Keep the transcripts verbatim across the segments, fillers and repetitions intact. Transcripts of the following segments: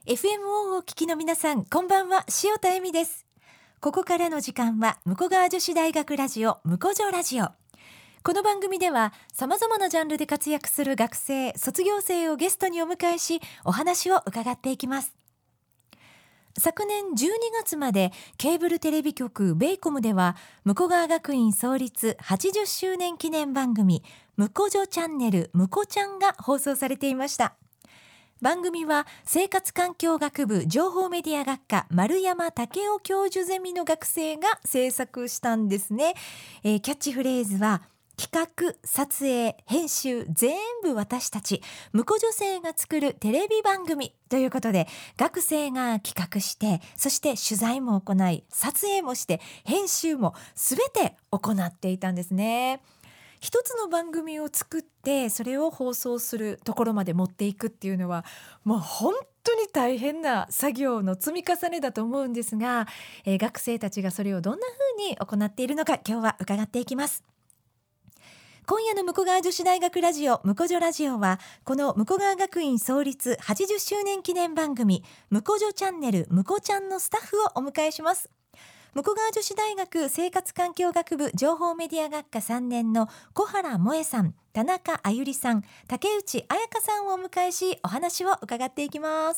エフエムオー をお聞きの皆さん、こんばんは。塩田恵美です。ここからの時間は武庫川女子大学ラジオ武庫女ラジオ。この番組では様々なジャンルで活躍する学生、卒業生をゲストにお迎えし、お話を伺っていきます。昨年じゅうにがつまでケーブルテレビ局ベイコムでは武庫川学院創立はちじゅっしゅうねん記念番組武庫女チャンネル武庫ちゃんが放送されていました。番組は生活環境学部情報メディア学科丸山武雄教授ゼミの学生が制作したんですね。えー、キャッチフレーズは企画、撮影、編集全部私たち武庫女性が作るテレビ番組ということで、学生が企画して、そして取材も行い、撮影もして編集もすべて行っていたんですね。一つの番組を作ってそれを放送するところまで持っていくっていうのはもう本当に大変な作業の積み重ねだと思うんですが、えー、学生たちがそれをどんな風に行っているのか今日は伺っていきます。今夜の武庫川女子大学ラジオ武庫女ラジオは、この武庫川学院創立はちじゅっしゅうねん記念番組武庫女チャンネル武庫ちゃんのスタッフをお迎えします。武庫川女子大学生活環境学部情報メディア学科さんねんの小原萌恵さん、田中あゆりさん、竹内彩香さんをお迎えし、お話を伺っていきます。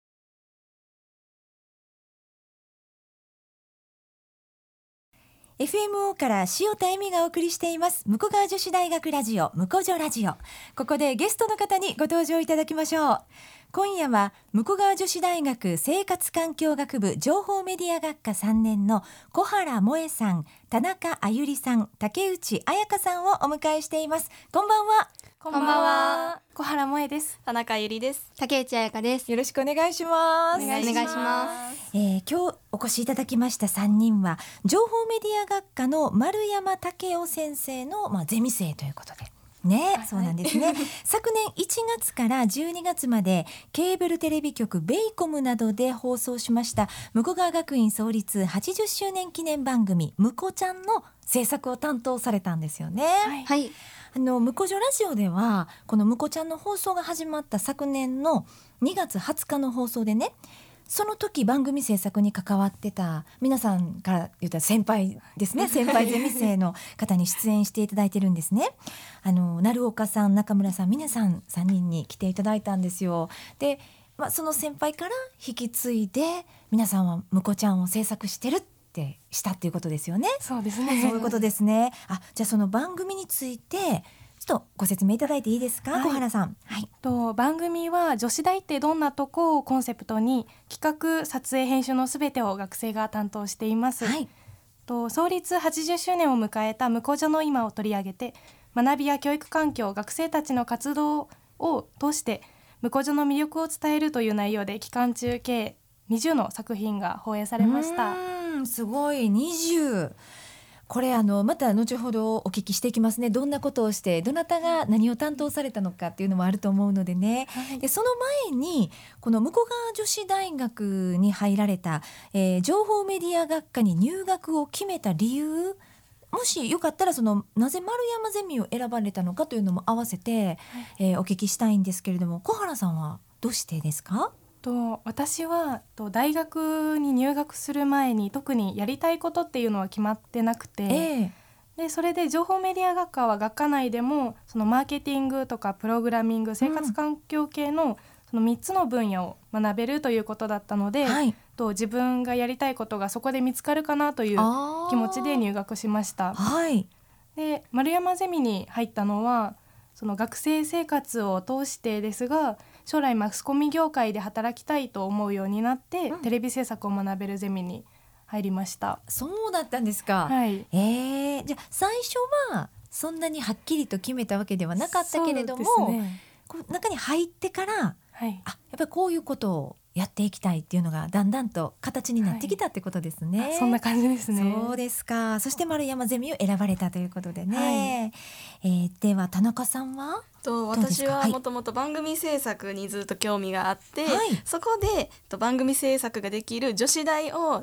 エフエムオー から塩田恵美がお送りしています武庫川女子大学ラジオ武庫女ラジオ。ここでゲストの方にご登場いただきましょう。今夜は武庫川女子大学生活環境学部情報メディア学科さんねんの小原萌恵さん、田中あゆりさん、竹内彩香さんをお迎えしています。こんばんは。 こんばんは。小原萌恵です。 田中あゆりです。 竹内彩香です。 よろしくお願いします。 お願いします。 えー、今日お越しいただきましたさんにんは情報メディア学科の丸山武雄先生の、まあ、ゼミ生ということでね、はい、そうなんですね。昨年いちがつからじゅうにがつまでケーブルテレビ局ベイコムなどで放送しました武庫川学院創立はちじゅっしゅうねん記念番組武庫ちゃんの制作を担当されたんですよね。 はい、 あの武庫女ラジオではこの武庫ちゃんの放送が始まった昨年のにがつはつかの放送でね、その時番組制作に関わってた皆さんから言ったら先輩ですね、先輩ゼミ生の方に出演していただいてるんですね。あの成岡さん、中村さん、峰さんさんにんに来ていただいたんですよ。で、まあ、その先輩から引き継いで皆さんは武庫ちゃんを制作してるってしたっていうことですよね。 そうですね。 そういうことですね。あ、じゃあその番組についてちょっとご説明いただいていいですか、はい、小原さん。はい、 と番組は女子大ってどんなとこをコンセプトに企画、撮影、編集のすべてを学生が担当しています。はい、と創立はちじゅっしゅうねんを迎えた武庫女の今を取り上げて、学びや教育環境、学生たちの活動を通して武庫女の魅力を伝えるという内容で期間中計にじゅうの作品が放映されました。 うーん、すごい。にじゅう、これあのまた後ほどお聞きしていきますね。どんなことをしてどなたが何を担当されたのかっていうのもあると思うのでね、はい、でその前にこの武庫川女子大学に入られた、えー、情報メディア学科に入学を決めた理由、もしよかったらそのなぜ丸山ゼミを選ばれたのかというのも合わせて、はい、えー、お聞きしたいんですけれども、小原さんはどうしてですか？ と私はと大学に入学する前に特にやりたいことっていうのは決まってなくて、えー、でそれで情報メディア学科は学科内でもそのマーケティングとかプログラミング、生活環境系のそのみっつの分野を学べるということだったので、はい、と自分がやりたいことがそこで見つかるかなという気持ちで入学しました。はい、で丸山ゼミに入ったのはその学生生活を通してですが、将来マスコミ業界で働きたいと思うようになって、うん、テレビ制作を学べるゼミに入りました。 そうだったんですか。はい、えー、じゃあ最初はそんなにはっきりと決めたわけではなかったけれども、そうですね、こう中に入ってから、はい、あ、やっぱりこういうことをやっていきたいっていうのがだんだんと形になってきたってことですね。 はい、そんな感じですね。 そうですか。そして丸山ゼミを選ばれたということでね、はい、えー、では田中さんはと私はもともと番組制作にずっと興味があって、はい、そこでと番組制作ができる女子大を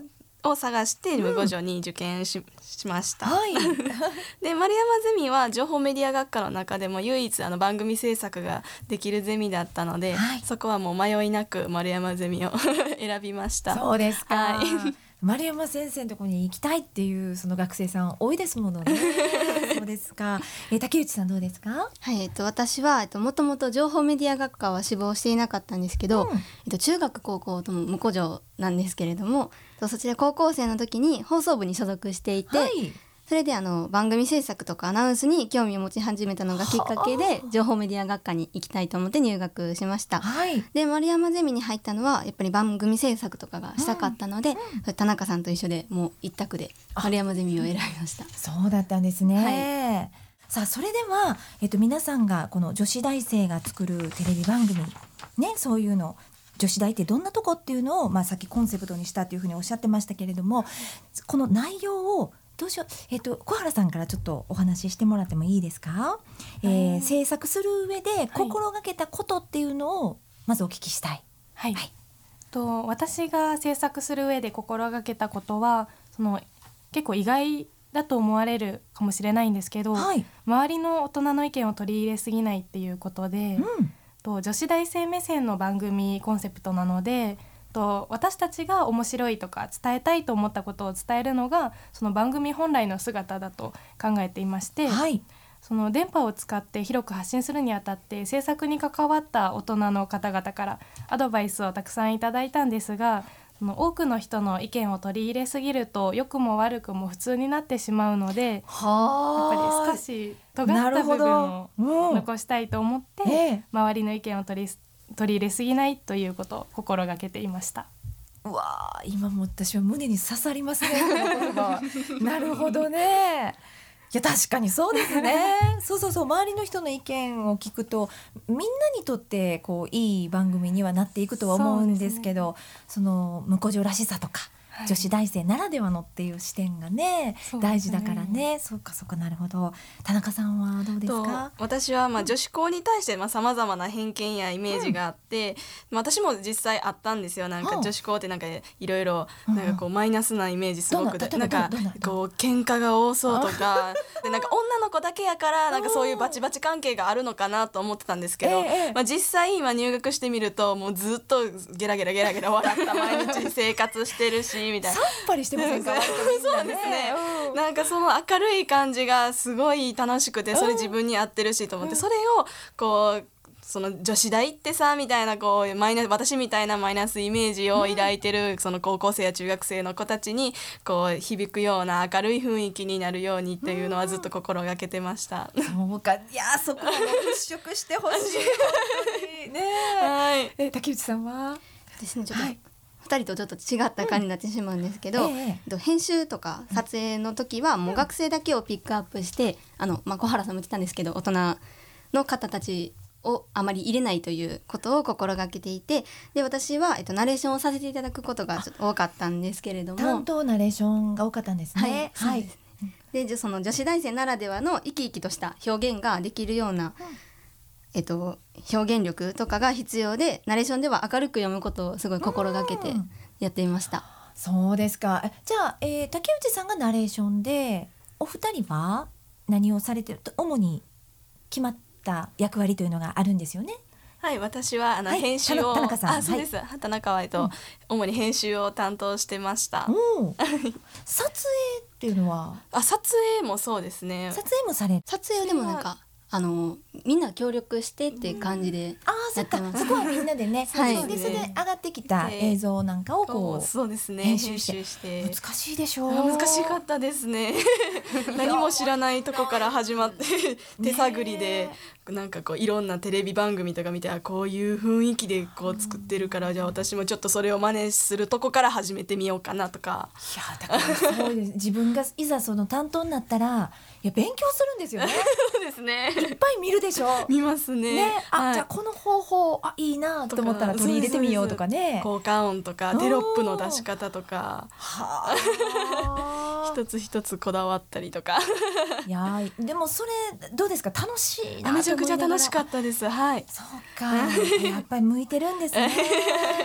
を探してムコジョに受験 し,、うん、しました、 はい、 で丸山ゼミは情報メディア学科の中でも唯一あの番組制作ができるゼミだったので、はい、そこはもう迷いなく丸山ゼミを選びました。 そうですか、 はい、 丸山先生のところに行きたいっていうその学生さん多いですものねそうですか。え竹内さんどうですか？ はい、えっと、私は、えっと、もともと情報メディア学科は志望していなかったんですけど、うん、えっと、中学高校とも無古城なんですけれども、そちら高校生の時に放送部に所属していて、はい、それであの番組制作とかアナウンスに興味を持ち始めたのがきっかけで情報メディア学科に行きたいと思って入学しました、はい、で丸山ゼミに入ったのはやっぱり番組制作とかがしたかったので、うんうん、田中さんと一緒でもう一択で丸山ゼミを選びました。 そうだったんですね、はい、さあそれでは、えっと、皆さんがこの女子大生が作るテレビ番組ね、そういうの女子大ってどんなとこっていうのを、まあ、さっきコンセプトにしたっていうふうにおっしゃってましたけれども、この内容をどうしよう、えっと、小原さんからちょっとお話ししてもらってもいいですか？えー、制作する上で心がけたことっていうのをまずお聞きしたい。 はい、はい、と私が制作する上で心がけたことはその結構意外だと思われるかもしれないんですけど、はい、周りの大人の意見を取り入れすぎないっていうことで、うん、と女子大生目線の番組コンセプトなので、と私たちが面白いとか伝えたいと思ったことを伝えるのがその番組本来の姿だと考えていまして、はい、その電波を使って広く発信するにあたって制作に関わった大人の方々からアドバイスをたくさんいただいたんですが、その多くの人の意見を取り入れすぎると良くも悪くも普通になってしまうので、はやっぱり少し尖った部分を残したいと思って、うんええ、周りの意見を取り取り入れすぎないということを心がけていました。 うわ今も私は胸に刺さりますねこの言葉なるほどね。いや確かにそうですねそうそうそう、周りの人の意見を聞くとみんなにとってこういい番組にはなっていくとは思うんですけど、 そ, ね、その無古城らしさとか、はい、女子大生ならではのっていう視点が ね, ね大事だからね。そうかそうか、なるほど。田中さんはどうですか？ 私はまあ女子校に対してさまざまな偏見やイメージがあって、うん、私も実際あったんですよ。なんか女子校ってなんかいろいろなんかこうマイナスなイメージすごくで、なんかこう喧嘩が多そうとかで、なんか女の子だけやからなんかそういうバチバチ関係があるのかなと思ってたんですけど、ええまあ、実際今入学してみるともうずっとゲラゲラゲラゲラ笑った毎日生活してるしみたいな、 さっぱりしてませんか？ そうですね、うん、なんかその明るい感じがすごい楽しくて、それ自分に合ってるしと思って、それをこうその女子大ってさみたいなこうマイナス、私みたいなマイナスイメージを抱いてるその高校生や中学生の子たちにこう響くような明るい雰囲気になるようにっていうのはずっと心がけてました。 そうか、いやそこを払拭してほしいね。はい、え竹内さんはですね、ちょっと、はい、ふたりとちょっと違った感じになってしまうんですけど、うんええ、編集とか撮影の時はもう学生だけをピックアップして、うん、あのまあ、小原さんも言ってたんですけど大人の方たちをあまり入れないということを心がけていて、で私は、えっと、ナレーションをさせていただくことがちょっと多かったんですけれども、 担当ナレーションが多かったんですね。 はい、そうですね。でその女子大生ならではの生き生きとした表現ができるような、うんえっと、表現力とかが必要で、ナレーションでは明るく読むことをすごい心がけてやっていました。 そうですか。じゃあ、えー、竹内さんがナレーションで、お二人は何をされてると、主に決まった役割というのがあるんですよね。 はい、私はあの、はい、編集を田中さん、 あそうです、はい、田中愛と、うん、主に編集を担当してました。 撮影っていうのはあ撮影もそうですね。 撮影もされ撮影でもなんかあのみんな協力してっていう感じでやってます。 あ、そっか、そこはみんなでね、はい、でそれで上がってきた映像なんかをこうそうですね、 編集して難しいでしょう。 難しかったですね何も知らないとこから始まって手探りでなんかこういろんなテレビ番組とか見て、あこういう雰囲気でこう作ってるから、じゃあ私もちょっとそれを真似するとこから始めてみようかなとか。 いやだからそうです自分がいざその担当になったらいや勉強するんですよねそうですね、 いっぱい見るでしょ。 見ますね。 ね、あ、 はい、 じゃあこの方法あいいなと思ったら取り入れてみようとかね。 効果音とかテロップの出し方とかは一つ一つこだわったりとかいやでもそれどうですか、楽しいな。 めちゃくちゃ楽しかったです。はい。 そうかやっぱり向いてるんですねそう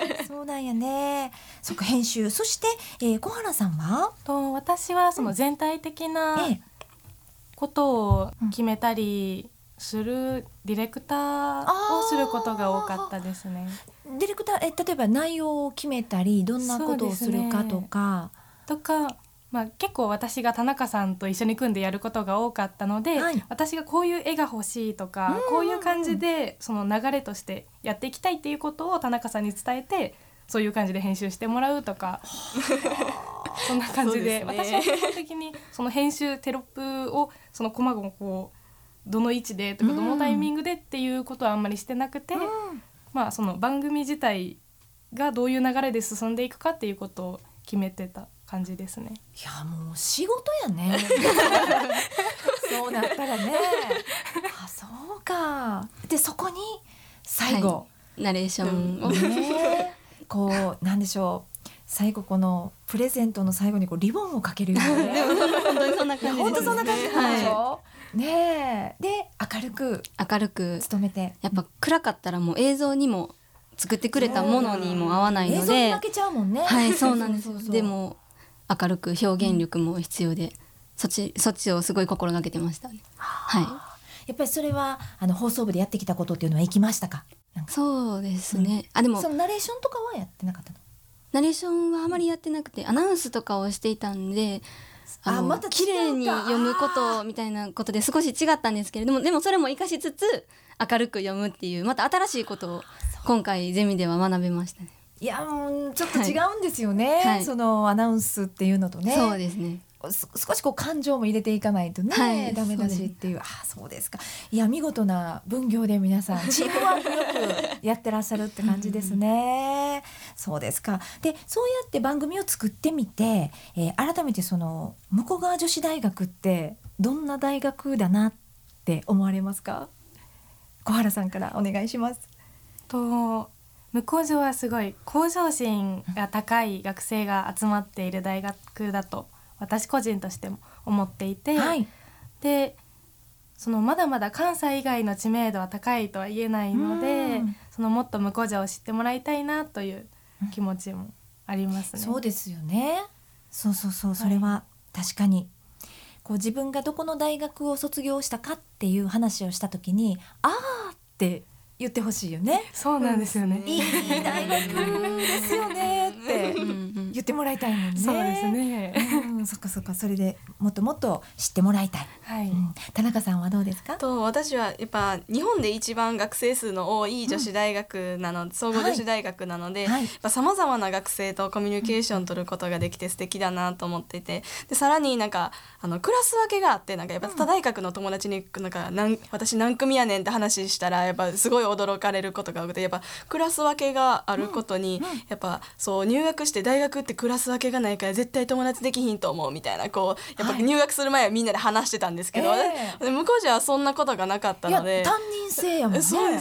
そうなんやね。そっか、編集。そして、えー、小原さんはと私はその全体的なことを決めたりするディレクターをすることが多かったですね。 ディレクター、え例えば内容を決めたりどんなことをするかとか、ね、 とか、まあ、結構私が田中さんと一緒に組んでやることが多かったので、はい、私がこういう絵が欲しいとか、こういう感じでその流れとしてやっていきたいっていうことを田中さんに伝えて、そういう感じで編集してもらうとかそんな感じ で, で、ね、私は基本的にその編集テロップをその細々こうどの位置でとかどのタイミングでっていうことはあんまりしてなくて、うん、まあその番組自体がどういう流れで進んでいくかっていうことを決めてた感じですね。 いやもう仕事やねそうなったらねあ、そうか。でそこに最後、はい、ナレーションを、 ね、こうなんでしょう、最後このプレゼントの最後にこうリボンをかけるような、ね、 でも本当にそんな感じです。 本当そんな感じなんでしょ、はい、ねえ。で明るく明るく努めて、 やっぱ暗かったらもう映像にも作ってくれたものにも合わないので、映像に負けちゃうもんね。 はい、そうなんです。そうそうそう。でも明るく表現力も必要で、うん、そっちそっちをすごい心がけてましたね。はい。 やっぱりそれはあの放送部でやってきたことっていうのは生きましたか？ なんかそうですね、うん、あでもそのナレーションとかはやってなかったの？ ナレーションはあまりやってなくてアナウンスとかをしていたんで、あのあまた綺麗に読むことみたいなことで少し違ったんですけれども、でもそれも活かしつつ明るく読むっていうまた新しいことを今回ゼミでは学べましたね。 いやもうちょっと違うんですよね、はい、そのアナウンスっていうのとね。 そうですね、 少しこう感情も入れていかないとね、はい、ダメだしっていう。あ、そうですか。いや見事な分業で皆さんチームワークよくやってらっしゃるって感じですねそうですか。でそうやって番組を作ってみて、えー、改めてその向川女子大学ってどんな大学だなって思われますか？小原さんからお願いします。 と向女はすごい向上心が高い学生が集まっている大学だと私個人としても思っていて、はい、でそのまだまだ関西以外の知名度は高いとは言えないので、そのもっと向女を知ってもらいたいなという気持ちもありますね。 そうですよね。そうそうそう、それは確かに、はい、こう自分がどこの大学を卒業したかっていう話をした時にあーって言ってほしいよね。 そうなんですよね。 いい大学ですよねって言ってもらいたいもんね。 そうですね、 うん、そっかそっか。それでもっともっと知ってもらいたい、はい。うん、田中さんはどうですか？ と私はやっぱ日本で一番学生数の多い女子大学なの、うん、総合女子大学なので、さまざまな学生とコミュニケーション取ることができて素敵だなと思っていて、でさらになんかあのクラス分けがあって、なんかやっぱ他大学の友達になんかなん私何組やねんって話したらやっぱすごい驚かれることが多くて、やっぱクラス分けがあることに、うんうん、やっぱそう入学して大学ってクラス分けがないから絶対友達できひんと思うみたいな、こうやっぱ入学する前はみんなで話してたんですけど、はい、えー、向こうじゃそんなことがなかったので、 いや担任制やもんね。 そうです、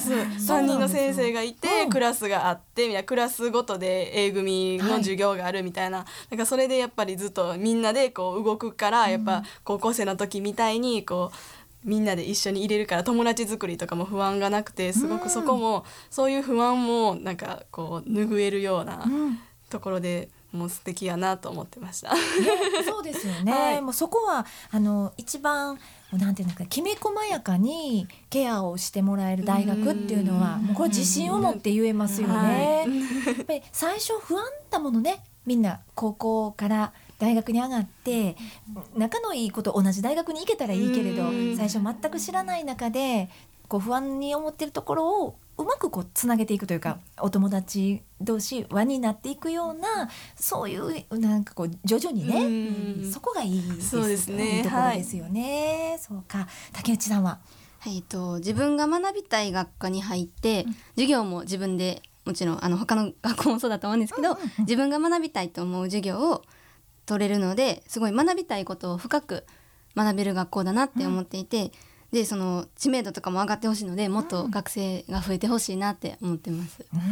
担任の先生がいて、うん、クラスがあってみたいな、クラスごとで A 組の授業があるみたいな、はい、なんかそれでやっぱりずっとみんなでこう動くから、やっぱ高校生の時みたいにこうみんなで一緒に入れるから友達作りとかも不安がなくて、すごくそこもそういう不安もなんかこう拭えるようなところでもう素敵やなと思ってました、ね、 そうですよね、はい、もうそこはあの一番なんていうのかきめ細やかにケアをしてもらえる大学っていうのはもうこれ自信を持って言えますよね、はい、やっぱり最初不安だものね。みんな高校から大学に上がって仲のいい子と同じ大学に行けたらいいけれど、最初全く知らない中でこう不安に思ってるところをうまくこうつなげていくというか、お友達同士輪になっていくような、そういうなんかこう徐々にね、そこがいいです、 そうですね、 いいところですよね、はい、そうか。竹内さんは、 はい、と自分が学びたい学科に入って、うん、授業も自分でもちろんあの他の学校もそうだと思うんですけど、うんうんうん、自分が学びたいと思う授業を取れるので、すごい学びたいことを深く学べる学校だなって思っていて、うん、 でその知名度とかも上がってほしいので、もっと学生が増えてほしいなって思ってます。 うん、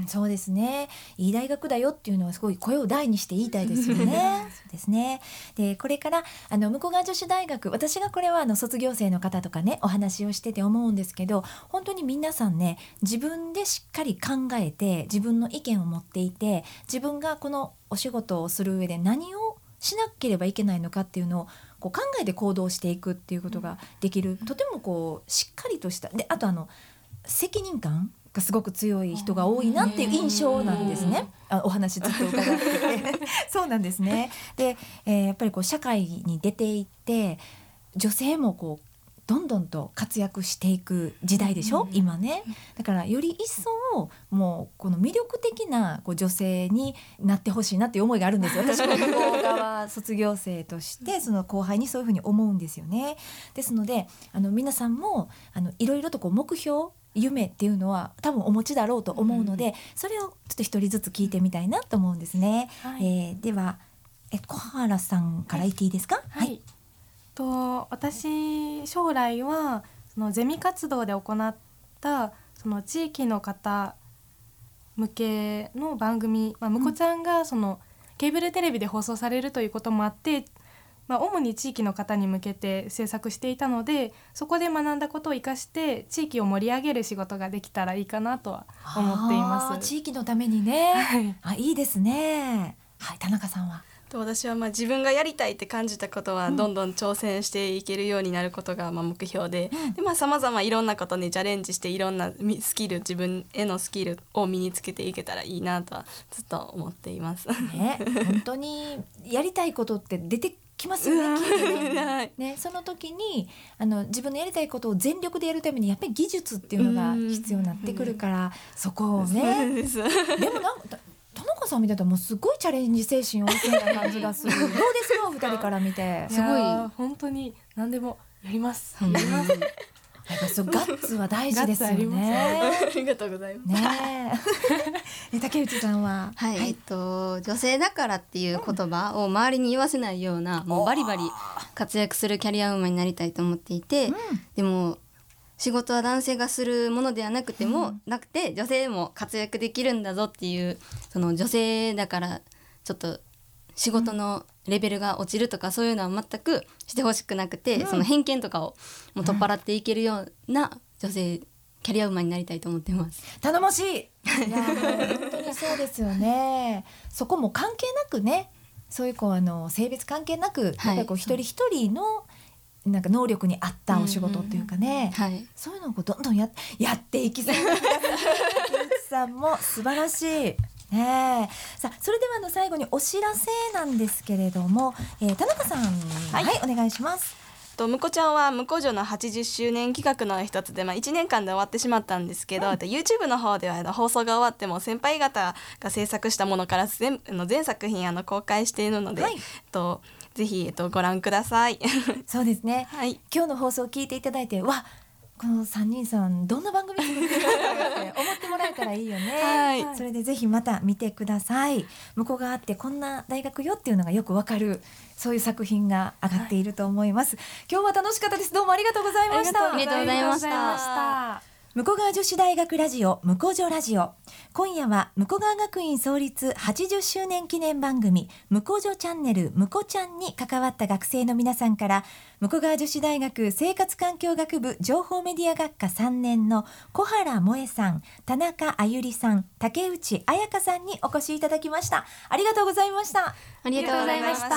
そうですね。いい大学だよっていうのはすごい声を大にして言いたいですよね。そうですね。でこれからあの向川女子大学、私がこれはあの卒業生の方とかねお話をしてて思うんですけど、本当に皆さんね自分でしっかり考えて自分の意見を持っていて、自分がこのお仕事をする上で何をしなければいけないのかっていうのをこう考えて行動していくっていうことができる、とてもこうしっかりとしたで、あとあの責任感がすごく強い人が多いなっていう印象なんですね。あお話ずっと伺っててそうなんですね。で、えー、やっぱりこう社会に出ていって女性もこうどんどんと活躍していく時代でしょ、今ね。だからより一層もうこの魅力的なこう女性になってほしいなっていう思いがあるんですよ。私も向こう側卒業生としてその後輩にそういうふうに思うんですよね。ですのであの皆さんもあのいろいろとこう目標夢っていうのは多分お持ちだろうと思うので、それをちょっと一人ずつ聞いてみたいなと思うんですね。はい、えー、ではえ小原さんから言っていいですか？ はい、はいと私将来はそのゼミ活動で行ったその地域の方向けの番組、まあ、むこちゃんがそのケーブルテレビで放送されるということもあって、まあ、主に地域の方に向けて制作していたので、そこで学んだことを生かして地域を盛り上げる仕事ができたらいいかなとは思っています。 地域のためにね、 はい、 あいいですね。はい、田中さんは？ 私はまあ自分がやりたいって感じたことはどんどん挑戦していけるようになることがまあ目標で、うん、でまあ様々いろんなことにチャレンジしていろんなスキル、自分へのスキルを身につけていけたらいいなとはずっと思っています、 ね、本当にやりたいことって出てきますよね、ねはいね、その時にあの自分のやりたいことを全力でやるためにやっぱり技術っていうのが必要になってくるから、そこをねでもなんか田中さん見てたらもうすごいチャレンジ精神旺盛な感じがするどうですかふたりから見て。 すごい本当に何でもやります、やりますやっぱそうガッツは大事ですよね。 ありがとうございます、 ね、竹内さんは？ はい、はい、えっと女性だからっていう言葉を周りに言わせないような、もうバリバリ活躍するキャリアウーマンになりたいと思っていて、うん、でも仕事は男性がするものではなくても、うん、なくて女性も活躍できるんだぞっていう、その女性だからちょっと仕事のレベルが落ちるとかそういうのは全くしてほしくなくて、うん、その偏見とかをもう取っ払っていけるような女性キャリアウーマンになりたいと思ってます。 頼もしい。いや本当にそうですよね。そこも関係なくね、そういうこうあの性別関係なく、はい、やっぱりこう一人一人のなんか能力に合ったお仕事っていうかね、 うんうんはい、 そういうのをこうどんどん や, やっていきそうな竹内さんも素晴らしい。ね、さあそれではあの最後にお知らせなんですけれども、えー、田中さん、はいはい、お願いします。 とむこちゃんはむこ女のはちじゅっしゅうねん企画の一つで、まあ、いちねんかんで終わってしまったんですけど、うん、YouTube の方では放送が終わっても先輩方が制作したものから全あの全作品あの公開しているので、はい、とぜひ、えっと、ご覧ください。 そうですね、 はい、 今日の放送を聞いていただいて、わこのさんにんさんどんな番組作ってるんだろうって思ってもらえたらいいよね、はい、それでぜひまた見てください。向こうがあってこんな大学よっていうのがよくわかる、そういう作品が上がっていると思います、はい、今日は楽しかったです。どうもありがとうございました。 ありがとうございました。 向川女子大学ラジオ、向こ女ラジオ。今夜は向川学院創立はちじゅっしゅうねん記念番組向こ女チャンネル向こちゃんに関わった学生の皆さんから、向川女子大学生活環境学部情報メディア学科さんねんの小原萌さん、田中あゆりさん、竹内彩香さんにお越しいただきました。ありがとうございました。 ありがとうございました。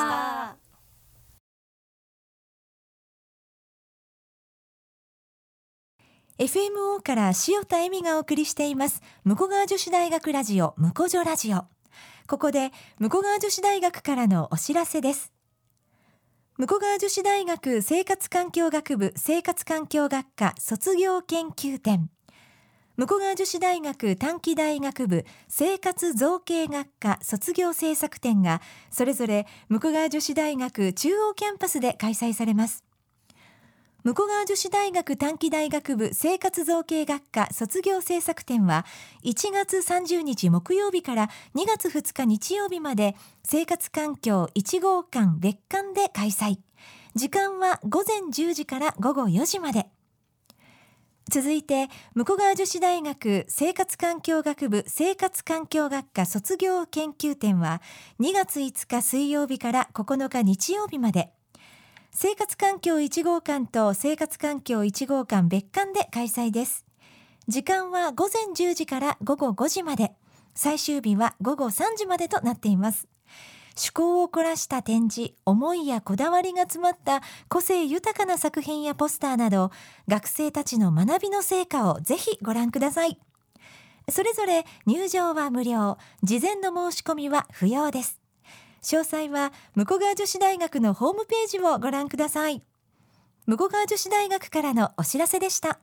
エフエムオー から塩田恵美がお送りしています向川女子大学ラジオ、向こ女ラジオ。ここで向川女子大学からのお知らせです。向川女子大学生活環境学部生活環境学科卒業研究展、向川女子大学短期大学部生活造形学科卒業制作展がそれぞれ向川女子大学中央キャンパスで開催されます。向川女子大学短期大学部生活造形学科卒業制作展はいちがつさんじゅうにち木曜日からにがつふつか日曜日まで生活環境いち号館別館で開催。 時間はごぜんじゅうじからごごよじまで。続いて武庫川女子大学生活環境学部生活環境学科卒業研究展はにがついつか水曜日からここのか日曜日まで。生活環境いち号館と生活環境いち号館別館で開催です。時間はごぜんじゅうじからごごごじまで。最終日はごごさんじまでとなっています。趣向を凝らした展示、思いやこだわりが詰まった個性豊かな作品やポスターなど、学生たちの学びの成果をぜひご覧ください。それぞれ入場は無料、事前の申し込みは不要です。詳細は武庫川女子大学のホームページをご覧ください。武庫川女子大学からのお知らせでした。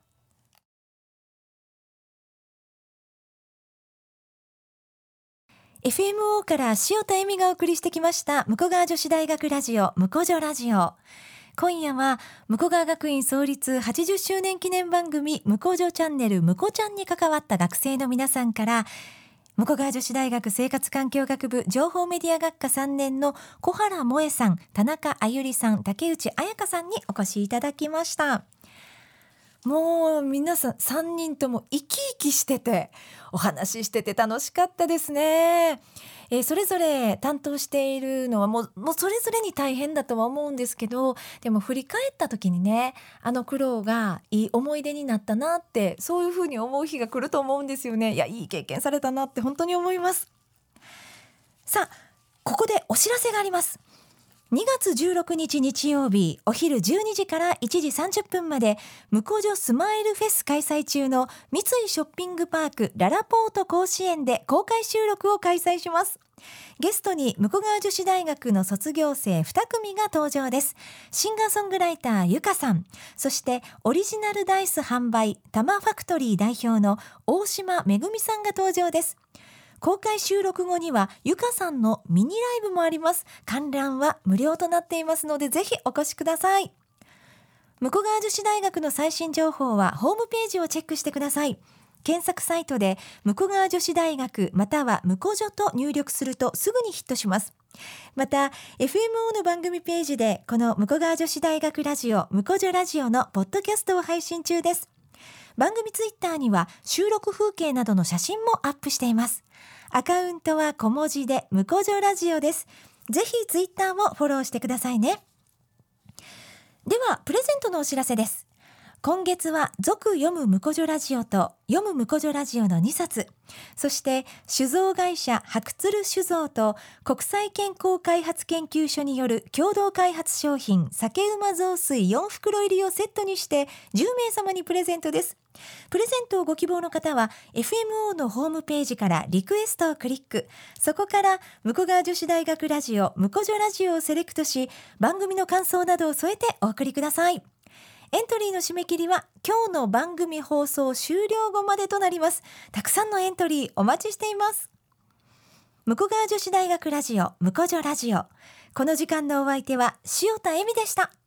エフエムオー から塩田恵美がお送りしてきました武庫川女子大学ラジオ武庫女ラジオ。今夜は武庫川学院創立はちじゅっしゅうねん記念番組武庫女チャンネル武庫ちゃんに関わった学生の皆さんから、武庫川女子大学生活環境学部情報メディア学科さんねんの小原萌恵さん、田中あゆりさん、竹内彩香さんにお越しいただきました。もう皆さんさんにんとも生き生きしててお話ししてて楽しかったですね。えー、それぞれ担当しているのはもう、もうそれぞれに大変だとは思うんですけど、でも振り返った時にね、あの苦労がいい思い出になったなって、そういうふうに思う日が来ると思うんですよね。いや、いい経験されたなって本当に思います。さあ、ここでお知らせがあります。にがつじゅうろくにち日曜日お昼じゅうにじからいちじさんじゅっぷんまで武庫女スマイルフェス開催中の三井ショッピングパークララポート甲子園で公開収録を開催します。ゲストに武庫川女子大学の卒業生にくみが登場です。シンガーソングライターゆかさん、そしてオリジナルダイス販売タマファクトリー代表の大島めぐみさんが登場です。公開収録後にはゆかさんのミニライブもあります。観覧は無料となっていますのでぜひお越しください。武庫川女子大学の最新情報はホームページをチェックしてください。検索サイトで武庫川女子大学または武庫女と入力するとすぐにヒットします。また エフエムオー の番組ページでこの武庫川女子大学ラジオ武庫女ラジオのポッドキャストを配信中です。番組ツイッターには収録風景などの写真もアップしています。アカウントは小文字で武庫女ラジオです。ぜひツイッターもフォローしてくださいね。ではプレゼントのお知らせです。今月は続読む武庫女ラジオと読む武庫女ラジオのにさつ、そして酒造会社白鶴酒造と国際健康開発研究所による共同開発商品酒馬雑炊よんふくろ入りをセットにしてじゅうめいさまにプレゼントです。プレゼントをご希望の方は エフエムオー のホームページからリクエストをクリック、そこから武庫川女子大学ラジオ武庫女ラジオをセレクトし、番組の感想などを添えてお送りください。エントリーの締め切りは今日の番組放送終了後までとなります。たくさんのエントリーお待ちしています。武庫川女子大学ラジオ武庫女ラジオ、この時間のお相手は塩田恵美でした。